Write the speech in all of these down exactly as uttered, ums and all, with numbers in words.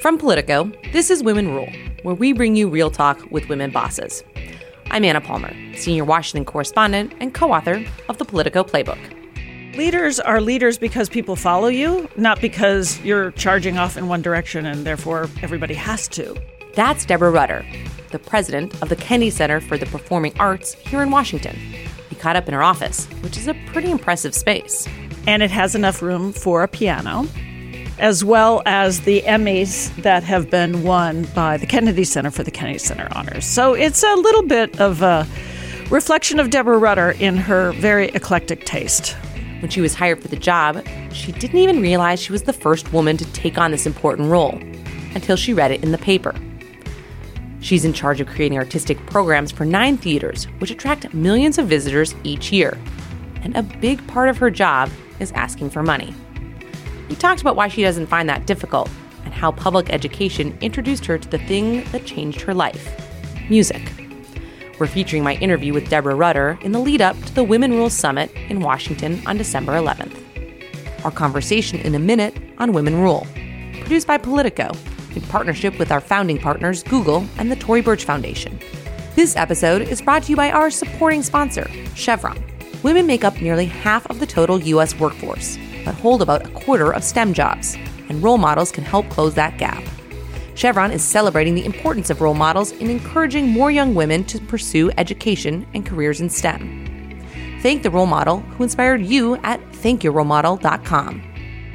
From Politico, this is Women Rule, where we bring you real talk with women bosses. I'm Anna Palmer, senior Washington correspondent and co-author of the Politico Playbook. Leaders are leaders because people follow you, not because you're charging off in one direction and therefore everybody has to. That's Deborah Rutter, the president of the Kennedy Center for the Performing Arts here in Washington. We caught up in her office, which is a pretty impressive space. And it has enough room for a piano, as well as the Emmys that have been won by the Kennedy Center for the Kennedy Center Honors. So it's a little bit of a reflection of Deborah Rutter in her very eclectic taste. When she was hired for the job, she didn't even realize she was the first woman to take on this important role until she read it in the paper. She's in charge of creating artistic programs for nine theaters, which attract millions of visitors each year. And a big part of her job is asking for money. We talked about why she doesn't find that difficult and how public education introduced her to the thing that changed her life, music. We're featuring my interview with Deborah Rutter in the lead-up to the Women Rule Summit in Washington on December eleventh. Our conversation in a minute on Women Rule, produced by Politico, in partnership with our founding partners, Google and the Tory Burch Foundation. This episode is brought to you by our supporting sponsor, Chevron. Women make up nearly half of the total U S workforce, but hold about a quarter of STEM jobs, and role models can help close that gap. Chevron is celebrating the importance of role models in encouraging more young women to pursue education and careers in STEM. Thank the role model who inspired you at thank your role model dot com.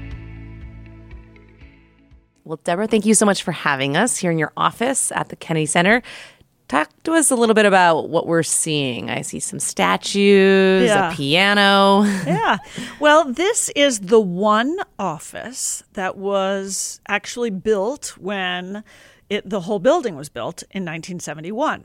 Well, Deborah, thank you so much for having us here in your office at the Kennedy Center. Talk to us a little bit about what we're seeing. I see some statues, yeah. a piano. Yeah. Well, this is the one office that was actually built when it, the whole building was built in nineteen seventy-one.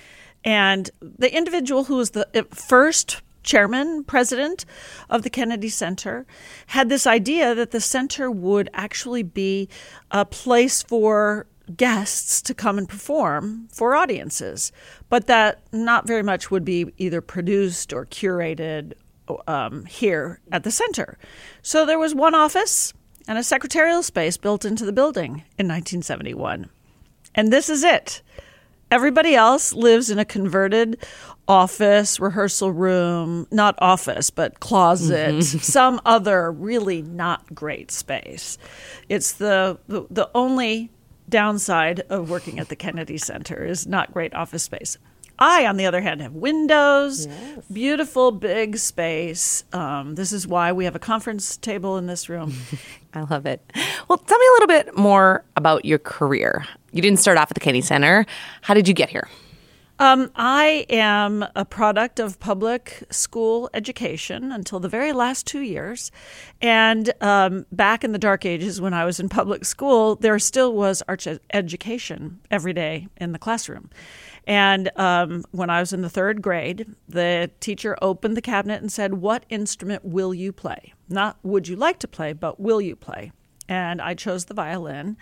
And the individual who was the first chairman, president of the Kennedy Center, had this idea that the center would actually be a place for guests to come and perform for audiences, but that not very much would be either produced or curated um, here at the center. So there was one office and a secretarial space built into the building in nineteen seventy-one. And this is it. Everybody else lives in a converted office, rehearsal room, not office, but closet, mm-hmm. some other really not great space. It's the the, the only downside of working at the Kennedy Center is not great office space. I, on the other hand, have windows, yes. beautiful big space. Um, this is why we have a conference table in this room. I love it. Well, tell me a little bit more about your career. You didn't start off at the Kennedy Center. How did you get here? Um, I am a product of public school education until the very last two years. And um, back in the dark ages when I was in public school, there still was arts ed- education every day in the classroom. And um, when I was in the third grade, the teacher opened the cabinet and said, "What instrument will you play? Not would you like to play, but will you play?" And I chose the violin.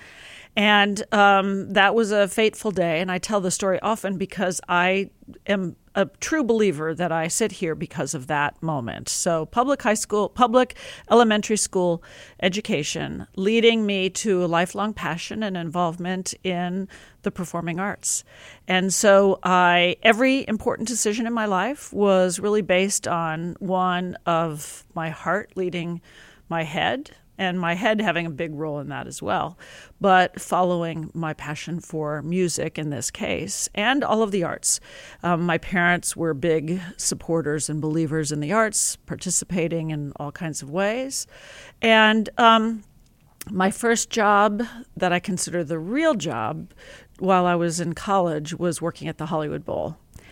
And um, that was a fateful day. And I tell the story often because I am a true believer that I sit here because of that moment. So public high school, public elementary school education leading me to a lifelong passion and involvement in the performing arts. And so I every important decision in my life was really based on one of my heart leading my head, and my head having a big role in that as well, but following my passion for music in this case, and all of the arts. Um, my parents were big supporters and believers in the arts, participating in all kinds of ways. And um, my first job that I consider the real job while I was in college was working at the Hollywood Bowl.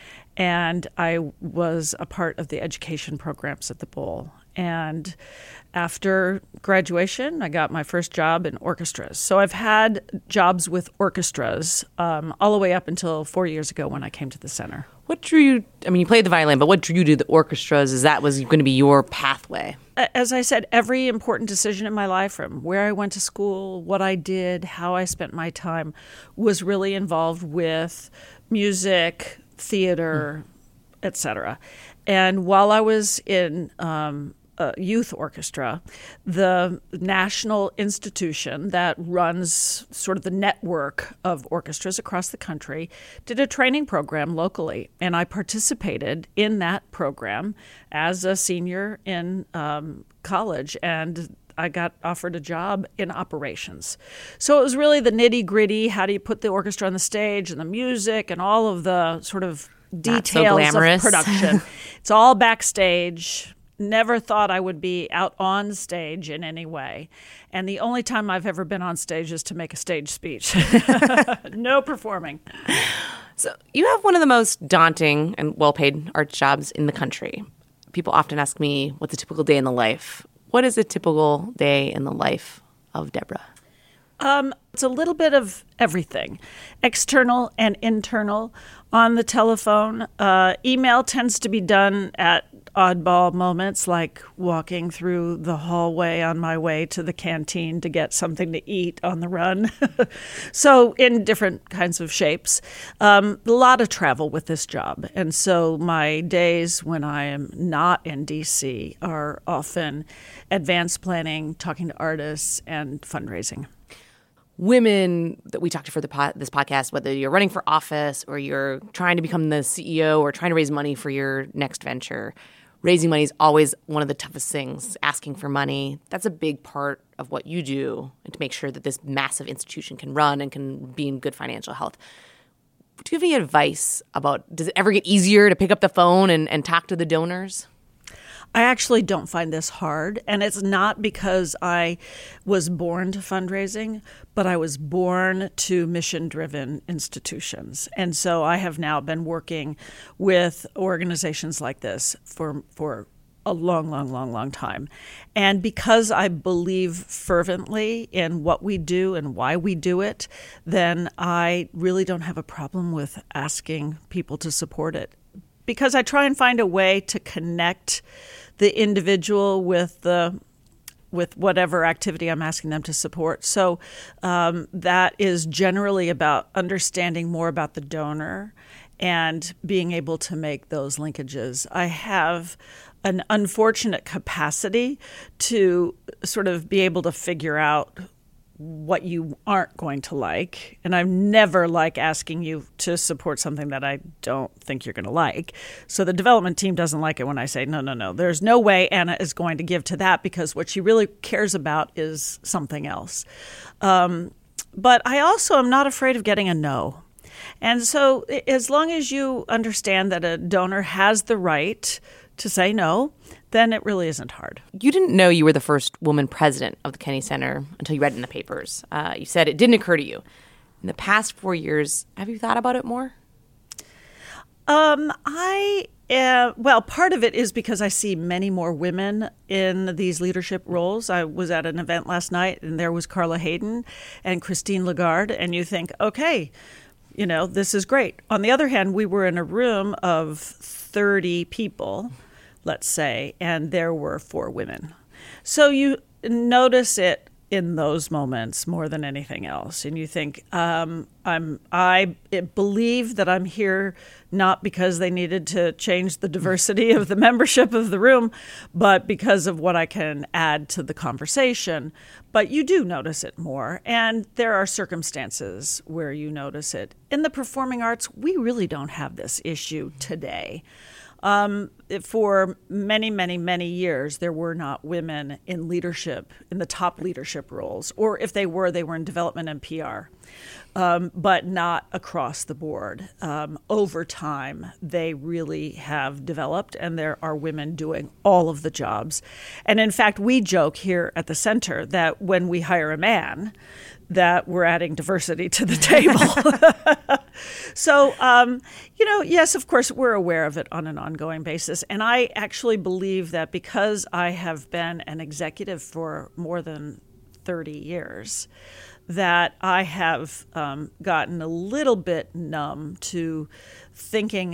And I was a part of the education programs at the Bowl. And after graduation, I got my first job in orchestras. So I've had jobs with orchestras um, all the way up until four years ago when I came to the center. What drew you, I mean, you played the violin, but what drew you to the orchestras? Is that was going to be your pathway? As I said, every important decision in my life, from where I went to school, what I did, how I spent my time, was really involved with music, theater, mm. et cetera. And while I was in um, uh, youth orchestra, the national institution that runs sort of the network of orchestras across the country, did a training program locally. And I participated in that program as a senior in um, college. And I got offered a job in operations. So it was really the nitty-gritty, how do you put the orchestra on the stage and the music and all of the sort of details so of production. It's all backstage. Never thought I would be out on stage in any way. And the only time I've ever been on stage is to make a stage speech. No performing. So you have one of the most daunting and well-paid art jobs in the country. People often ask me, what's a typical day in the life? What is a typical day in the life of Deborah? Um, it's a little bit of everything, external and internal. On the telephone, uh, email tends to be done at oddball moments, like walking through the hallway on my way to the canteen to get something to eat on the run. So in different kinds of shapes. Um, a lot of travel with this job. And so my days when I am not in D C are often advanced planning, talking to artists, and fundraising. Women that we talk to for the po- this podcast, whether you're running for office or you're trying to become the C E O or trying to raise money for your next venture, raising money is always one of the toughest things, asking for money. That's a big part of what you do and to make sure that this massive institution can run and can be in good financial health. Do you have any advice about, does it ever get easier to pick up the phone and, and talk to the donors? I actually don't find this hard, and it's not because I was born to fundraising, but I was born to mission-driven institutions. And so I have now been working with organizations like this for for a long, long, long, long time. And because I believe fervently in what we do and why we do it, then I really don't have a problem with asking people to support it. Because I try and find a way to connect the individual with the with whatever activity I'm asking them to support. So um, that is generally about understanding more about the donor and being able to make those linkages. I have an unfortunate capacity to sort of be able to figure out what you aren't going to like. And I'm never like asking you to support something that I don't think you're going to like. So the development team doesn't like it when I say, no, no, no, there's no way Anna is going to give to that because what she really cares about is something else. Um, but I also am not afraid of getting a no. And so as long as you understand that a donor has the right to say no, then it really isn't hard. You didn't know you were the first woman president of the Kennedy Center until you read it in the papers. Uh, you said it didn't occur to you. In the past four years, have you thought about it more? Um, I, uh, well, part of it is because I see many more women in these leadership roles. I was at an event last night, and there was Carla Hayden and Christine Lagarde, and you think, okay, you know, this is great. On the other hand, we were in a room of thirty people, let's say, and there were four women. So you notice it in those moments more than anything else. And you think, um, I'm, I believe that I'm here not because they needed to change the diversity of the membership of the room, but because of what I can add to the conversation. But you do notice it more. And there are circumstances where you notice it. In the performing arts, we really don't have this issue today. Um, for many, many, many years, there were not women in leadership, in the top leadership roles, or if they were, they were in development and P R, um, but not across the board. Um, over time, they really have developed, and there are women doing all of the jobs. And in fact, we joke here at the center that when we hire a man, that we're adding diversity to the table. So, um, you know, yes, of course, we're aware of it on an ongoing basis. And I actually believe that because I have been an executive for more than thirty years, that I have um, gotten a little bit numb to thinking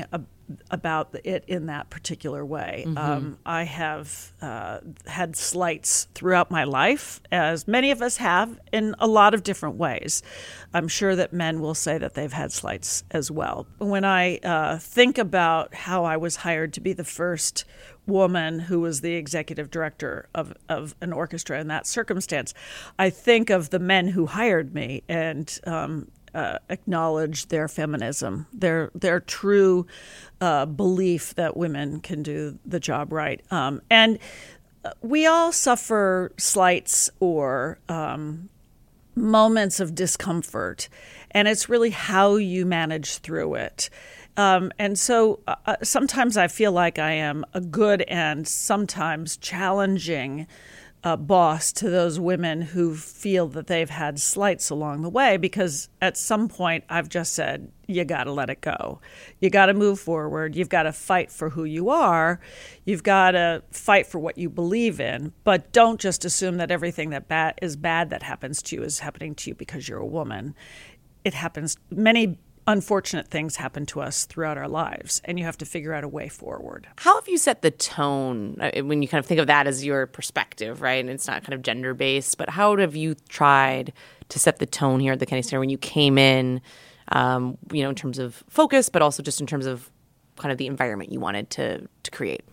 about it in that particular way. Mm-hmm. Um, I have uh, had slights throughout my life, as many of us have, in a lot of different ways. I'm sure that men will say that they've had slights as well. When I uh, think about how I was hired to be the first woman who was the executive director of, of an orchestra in that circumstance, I think of the men who hired me and um, uh, acknowledge their feminism, their their true uh, belief that women can do the job right. Um, and we all suffer slights or um, moments of discomfort, and it's really how you manage through it. Um, and so uh, sometimes I feel like I am a good and sometimes challenging uh, boss to those women who feel that they've had slights along the way, because at some point I've just said, you got to let it go. You got to move forward. You've got to fight for who you are. You've got to fight for what you believe in. But don't just assume that everything that bad is bad that happens to you is happening to you because you're a woman. It happens. Many unfortunate things happen to us throughout our lives, and you have to figure out a way forward. How have you set the tone when you kind of think of that as your perspective, right? And it's not kind of gender-based, but how have you tried to set the tone here at the Kennedy Center when you came in, um, you know, in terms of focus, but also just in terms of kind of the environment you wanted to, to create?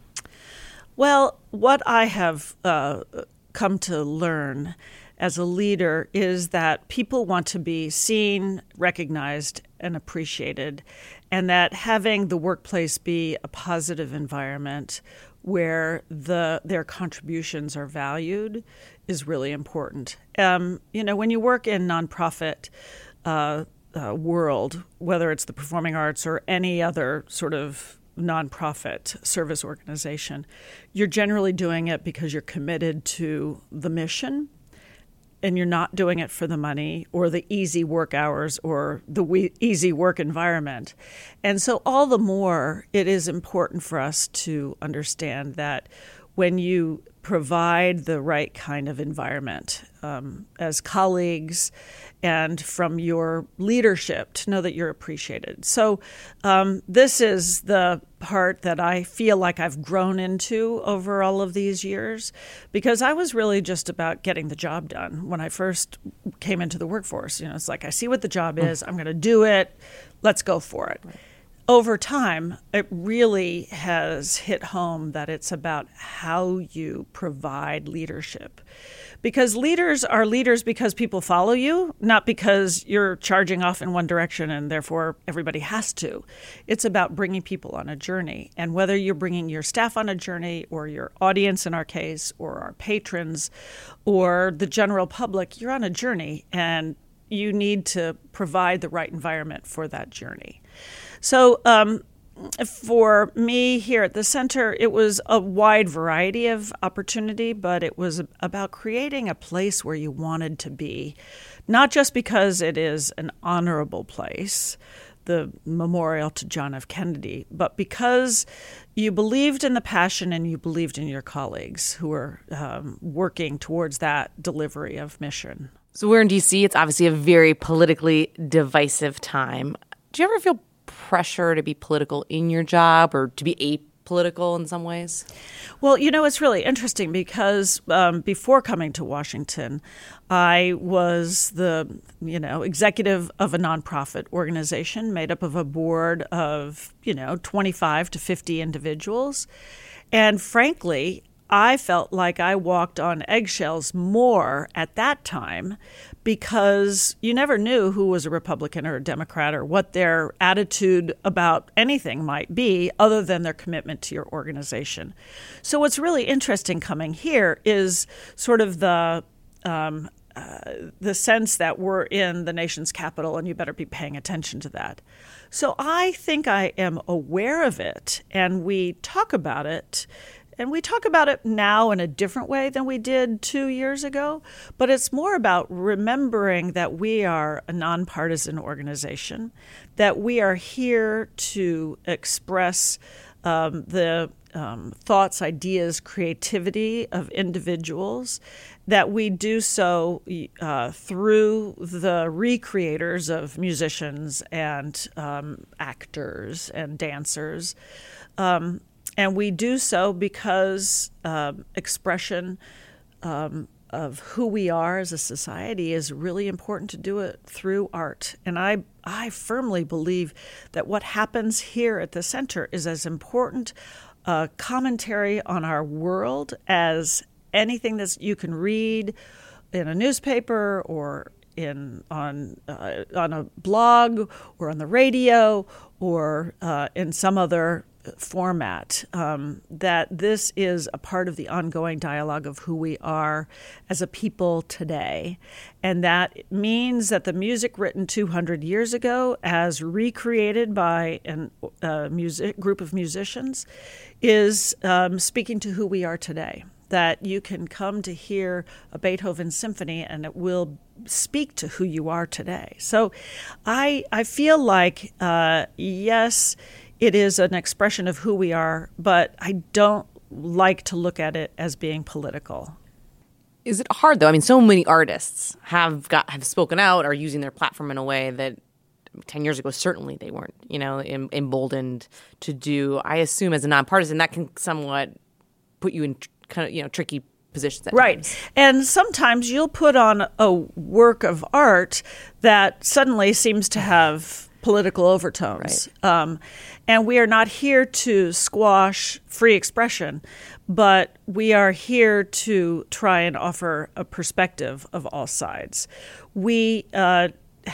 Well, what I have uh, come to learn as a leader is that people want to be seen, recognized, and appreciated, and that having the workplace be a positive environment where the their contributions are valued is really important. Um, you know, when you work in nonprofit uh, uh, world, whether it's the performing arts or any other sort of nonprofit service organization, you're generally doing it because you're committed to the mission, and you're not doing it for the money or the easy work hours or the we- easy work environment. And so all the more it is important for us to understand that when you provide the right kind of environment um, as colleagues and from your leadership to know that you're appreciated. So um, this is the part that I feel like I've grown into over all of these years, because I was really just about getting the job done when I first came into the workforce. You know, it's like, I see what the job is, I'm going to do it, let's go for it. Right. Over time, it really has hit home that it's about how you provide leadership. Because leaders are leaders because people follow you, not because you're charging off in one direction and therefore everybody has to. It's about bringing people on a journey. And whether you're bringing your staff on a journey or your audience in our case or our patrons or the general public, you're on a journey and you need to provide the right environment for that journey. So um, for me here at the center, it was a wide variety of opportunity, but it was about creating a place where you wanted to be, not just because it is an honorable place, the memorial to John F. Kennedy, but because you believed in the passion and you believed in your colleagues who were um, working towards that delivery of mission. So we're in D C. It's obviously a very politically divisive time. Do you ever feel pressure to be political in your job or to be apolitical in some ways? Well, you know, it's really interesting because um, before coming to Washington, I was the, you know, executive of a nonprofit organization made up of a board of, you know, twenty-five to fifty individuals. And frankly, I felt like I walked on eggshells more at that time because you never knew who was a Republican or a Democrat or what their attitude about anything might be other than their commitment to your organization. So what's really interesting coming here is sort of the um, uh, the sense that we're in the nation's capital and you better be paying attention to that. So I think I am aware of it, and we talk about it. And we talk about it now in a different way than we did two years ago, but it's more about remembering that we are a nonpartisan organization, that we are here to express um, the um, thoughts, ideas, creativity of individuals, that we do so uh, through the recreators of musicians and um, actors and dancers. Um, and we do so because uh, expression um, of who we are as a society is really important to do it through art. And I, I firmly believe that what happens here at the center is as important a commentary on our world as anything that you can read in a newspaper or in on uh, on a blog or on the radio or uh, in some other format, um, that this is a part of the ongoing dialogue of who we are as a people today. And that means that the music written two hundred years ago, as recreated by a uh, music group of musicians, is um, speaking to who we are today. That you can come to hear a Beethoven symphony and it will speak to who you are today. So I, I feel like, uh, yes, it is an expression of who we are, but I don't like to look at it as being political. Is it hard, though? I mean, so many artists have got have spoken out, are using their platform in a way that ten years ago, certainly they weren't, you know, em- emboldened to do. I assume as a nonpartisan, that can somewhat put you in tr- kind of, you know, tricky positions at right. times. And sometimes you'll put on a work of art that suddenly seems to have political overtones. Right. Um, and we are not here to squash free expression, but we are here to try and offer a perspective of all sides. We uh,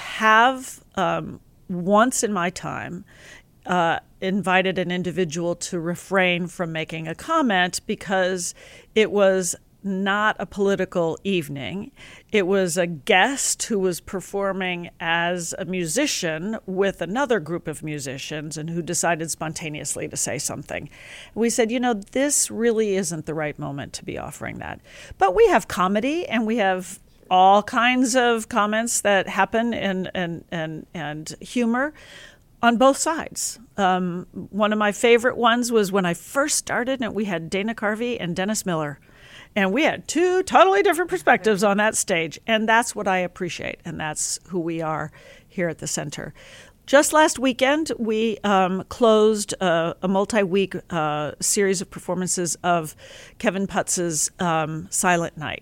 have, um, once in my time, uh, invited an individual to refrain from making a comment because it was not a political evening. It was a guest who was performing as a musician with another group of musicians and who decided spontaneously to say something. We said, you know, this really isn't the right moment to be offering that. But we have comedy and we have all kinds of comments that happen and and and, and humor on both sides. Um, one of my favorite ones was when I first started and we had Dana Carvey and Dennis Miller. And we had two totally different perspectives on that stage. And that's what I appreciate. And that's who we are here at the center. Just last weekend, we um, closed a, a multi-week uh, series of performances of Kevin Putz's um, Silent Night.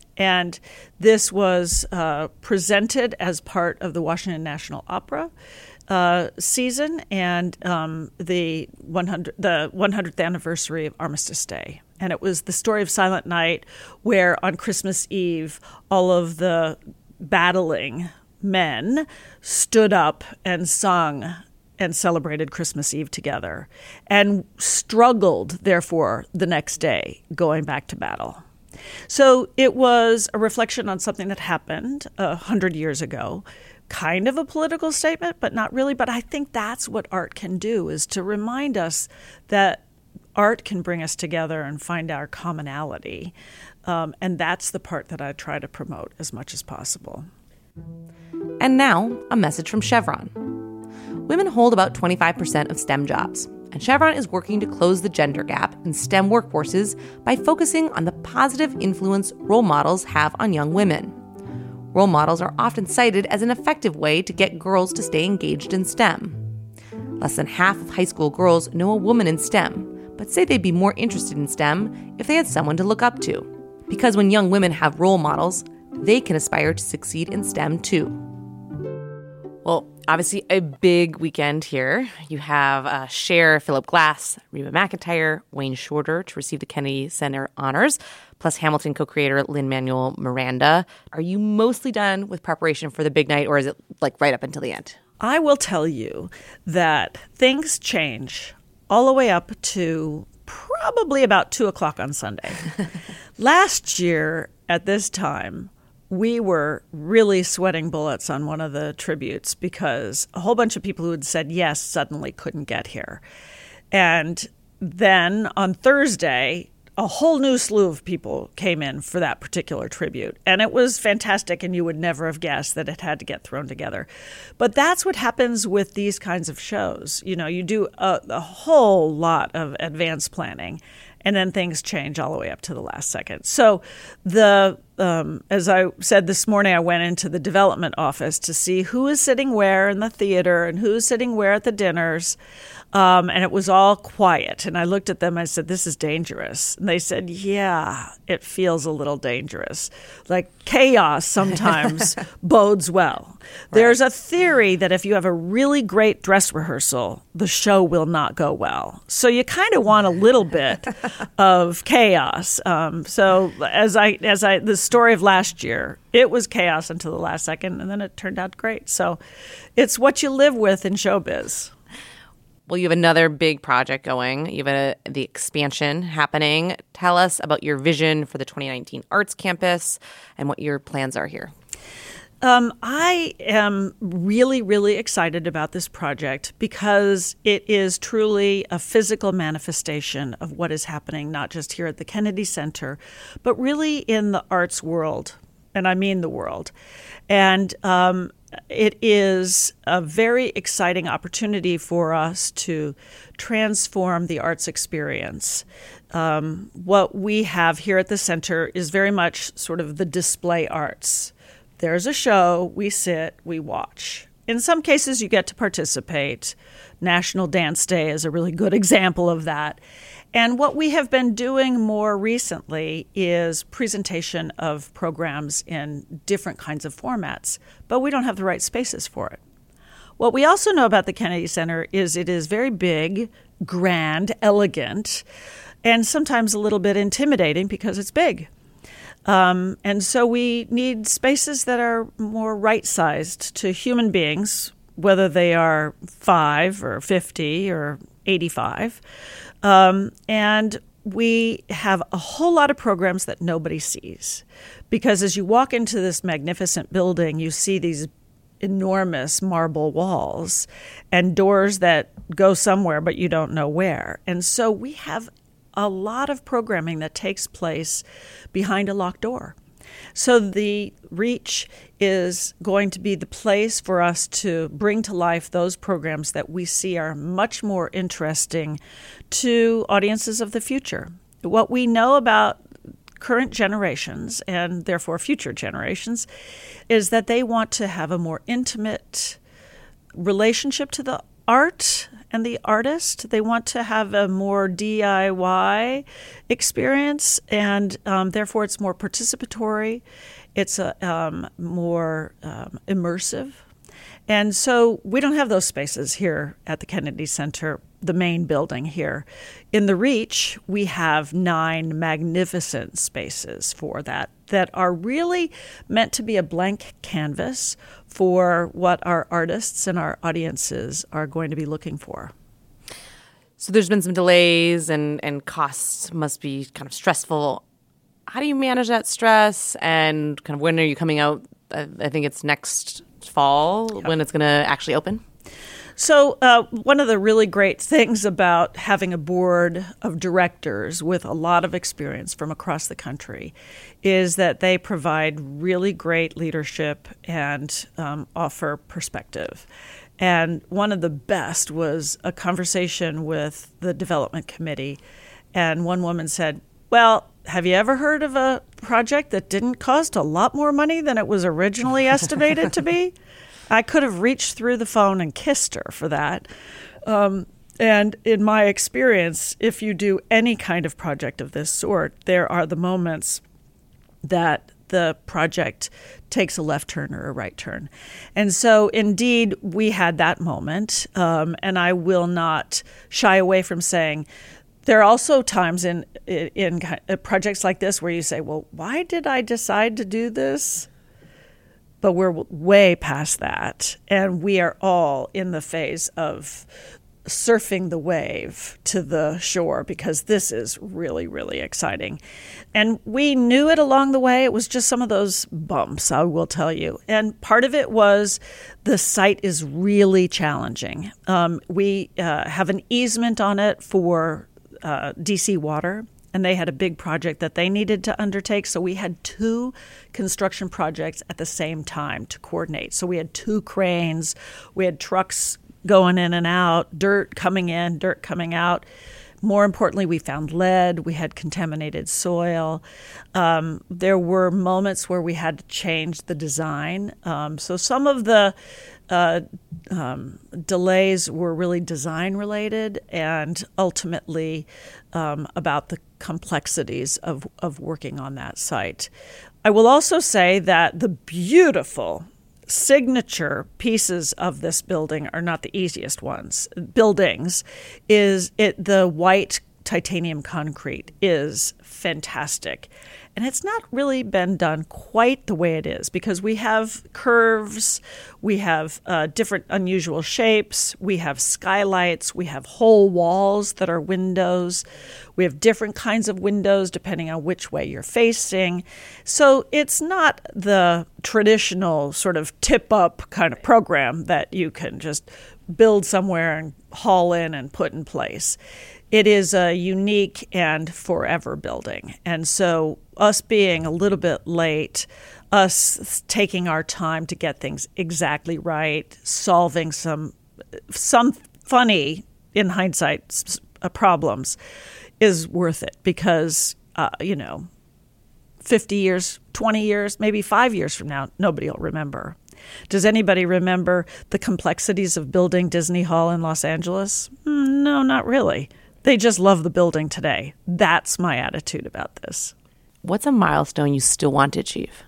And this was uh, presented as part of the Washington National Opera uh, season and um, the one hundred the one hundredth anniversary of Armistice Day. And it was the story of Silent Night, where on Christmas Eve, all of the battling men stood up and sung and celebrated Christmas Eve together and struggled, therefore, the next day, going back to battle. So it was a reflection on something that happened a hundred years ago, kind of a political statement, but not really. But I think that's what art can do, is to remind us that art can bring us together and find our commonality. Um, and that's the part that I try to promote as much as possible. And now, a message from Chevron. Women hold about twenty-five percent of STEM jobs, and Chevron is working to close the gender gap in STEM workforces by focusing on the positive influence role models have on young women. Role models are often cited as an effective way to get girls to stay engaged in STEM. Less than half of high school girls know a woman in STEM, but say they'd be more interested in STEM if they had someone to look up to. Because when young women have role models, they can aspire to succeed in STEM too. Well, obviously a big weekend here. You have uh, Cher, Philip Glass, Reba McEntire, Wayne Shorter to receive the Kennedy Center honors, plus Hamilton co-creator Lin-Manuel Miranda. Are you mostly done with preparation for the big night, or is it like right up until the end? I will tell you that things change all the way up to probably about two o'clock on Sunday. Last year at this time, we were really sweating bullets on one of the tributes because a whole bunch of people who had said yes suddenly couldn't get here. And then on Thursday, a whole new slew of people came in for that particular tribute. And it was fantastic, and you would never have guessed that it had to get thrown together. But that's what happens with these kinds of shows. You know, you do a, a whole lot of advanced planning, and then things change all the way up to the last second. So the um, as I said this morning, I went into the development office to see who is sitting where in the theater and who's sitting where at the dinners. Um, and it was all quiet. And I looked at them and I said, this is dangerous. And they said, yeah, it feels a little dangerous. Like chaos sometimes bodes well. Right. There's a theory that if you have a really great dress rehearsal, the show will not go well. So you kind of want a little bit of chaos. Um, so as I, as I, the story of last year, it was chaos until the last second, and then it turned out great. So it's what you live with in showbiz. Well, you have another big project going. You have a, the expansion happening. Tell us about your vision for the twenty nineteen Arts Campus and what your plans are here. Um, I am really, really excited about this project because it is truly a physical manifestation of what is happening, not just here at the Kennedy Center, but really in the arts world. And I mean the world. And um, it is a very exciting opportunity for us to transform the arts experience. Um, what we have here at the center is very much sort of the display arts. There's a show, we sit, we watch. In some cases, you get to participate. National Dance Day is a really good example of that. And what we have been doing more recently is presentation of programs in different kinds of formats, but we don't have the right spaces for it. What we also know about the Kennedy Center is it is very big, grand, elegant, and sometimes a little bit intimidating because it's big. Um, and so we need spaces that are more right-sized to human beings, whether they are five or fifty or eighty-five. Um, and we have a whole lot of programs that nobody sees. Because as you walk into this magnificent building, you see these enormous marble walls and doors that go somewhere, but you don't know where. And so we have a lot of programming that takes place behind a locked door. So the Reach is going to be the place for us to bring to life those programs that we see are much more interesting to audiences of the future. What we know about current generations, and therefore future generations, is that they want to have a more intimate relationship to the art and the artist. They want to have a more D I Y experience, and um, therefore it's more participatory. It's a, um, more um, immersive. And so we don't have those spaces here at the Kennedy Center, the main building here. In the Reach, we have nine magnificent spaces for that that are really meant to be a blank canvas for what our artists and our audiences are going to be looking for. So there's been some delays and, and costs must be kind of stressful. How do you manage that stress, and kind of when are you coming out? I, I think it's next fall yep. when it's going to actually open. So uh, one of the really great things about having a board of directors with a lot of experience from across the country is that they provide really great leadership and um, offer perspective. And one of the best was a conversation with the development committee. And one woman said, well, have you ever heard of a project that didn't cost a lot more money than it was originally estimated to be? I could have reached through the phone and kissed her for that. Um, and in my experience, if you do any kind of project of this sort, there are the moments that the project takes a left turn or a right turn. And so, indeed, we had that moment. Um, and I will not shy away from saying, there are also times in, in in projects like this where you say, well, why did I decide to do this? But we're way past that, and we are all in the phase of surfing the wave to the shore because this is really, really exciting. And we knew it along the way. It was just some of those bumps, I will tell you. And part of it was the site is really challenging. Um, we uh, have an easement on it for uh, D C Water. and they had a big project that they needed to undertake. So we had two construction projects at the same time to coordinate. So we had two cranes, we had trucks going in and out, dirt coming in, dirt coming out. More importantly, we found lead, we had contaminated soil. Um, there were moments where we had to change the design. Um, so some of the uh, um, delays were really design related and ultimately um, about the complexities of, of working on that site. I will also say that the beautiful signature pieces of this building are not the easiest ones. Buildings is it the white titanium concrete is fantastic. And it's not really been done quite the way it is because we have curves, we have uh, different unusual shapes, we have skylights, we have whole walls that are windows, we have different kinds of windows depending on which way you're facing. So it's not the traditional sort of tip-up kind of program that you can just build somewhere and haul in and put in place. It is a unique and forever building. And so us being a little bit late, us taking our time to get things exactly right, solving some some funny, in hindsight, problems is worth it because, uh, you know, fifty years, twenty years, maybe five years from now, nobody will remember. Does anybody remember the complexities of building Disney Hall in Los Angeles? No, not really. They just love the building today. That's my attitude about this. What's a milestone you still want to achieve?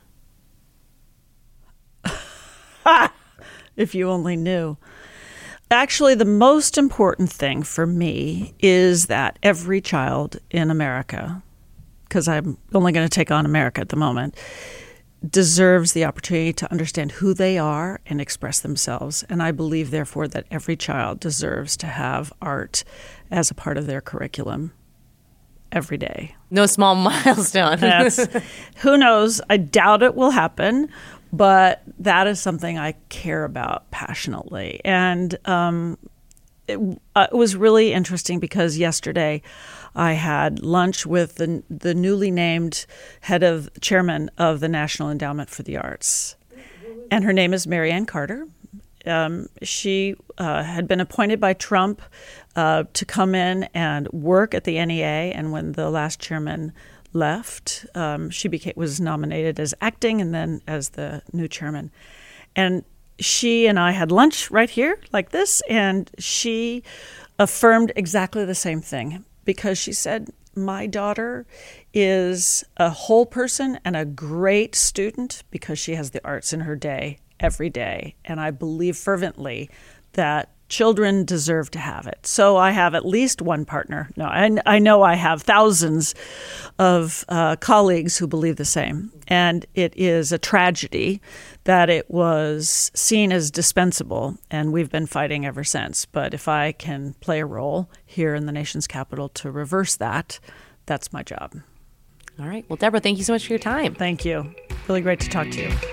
If you only knew. Actually, the most important thing for me is that every child in America, because I'm only going to take on America at the moment, deserves the opportunity to understand who they are and express themselves. And I believe, therefore, that every child deserves to have art as a part of their curriculum every day. No small milestone. That's, who knows? I doubt it will happen, but that is something I care about passionately. And um, it, uh, it was really interesting because yesterday I had lunch with the the newly named head of chairman of the National Endowment for the Arts, and her name is Mary Ann Carter. Um, she uh, had been appointed by Trump uh, to come in and work at the N E A, and when the last chairman left, um, she became was nominated as acting and then as the new chairman. And she and I had lunch right here like this, and she affirmed exactly the same thing. Because she said, my daughter is a whole person and a great student because she has the arts in her day every day. And I believe fervently that children deserve to have it. So I have at least one partner. No, I, I know I have thousands of uh, colleagues who believe the same. And it is a tragedy that it was seen as dispensable, and we've been fighting ever since. But if I can play a role here in the nation's capital to reverse that, that's my job. All right. Well, Deborah, thank you so much for your time. Thank you. Really great to talk to you.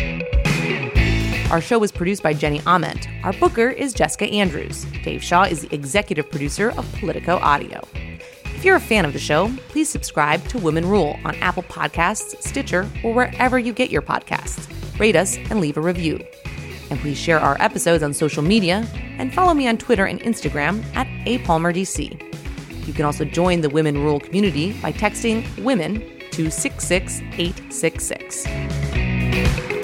Our show was produced by Jenny Ament. Our booker is Jessica Andrews. Dave Shaw is the executive producer of Politico Audio. If you're a fan of the show, please subscribe to Women Rule on Apple Podcasts, Stitcher, or wherever you get your podcasts. Rate us and leave a review. And please share our episodes on social media and follow me on Twitter and Instagram at A Palmer D C. You can also join the Women Rule community by texting WOMEN to six six eight six six.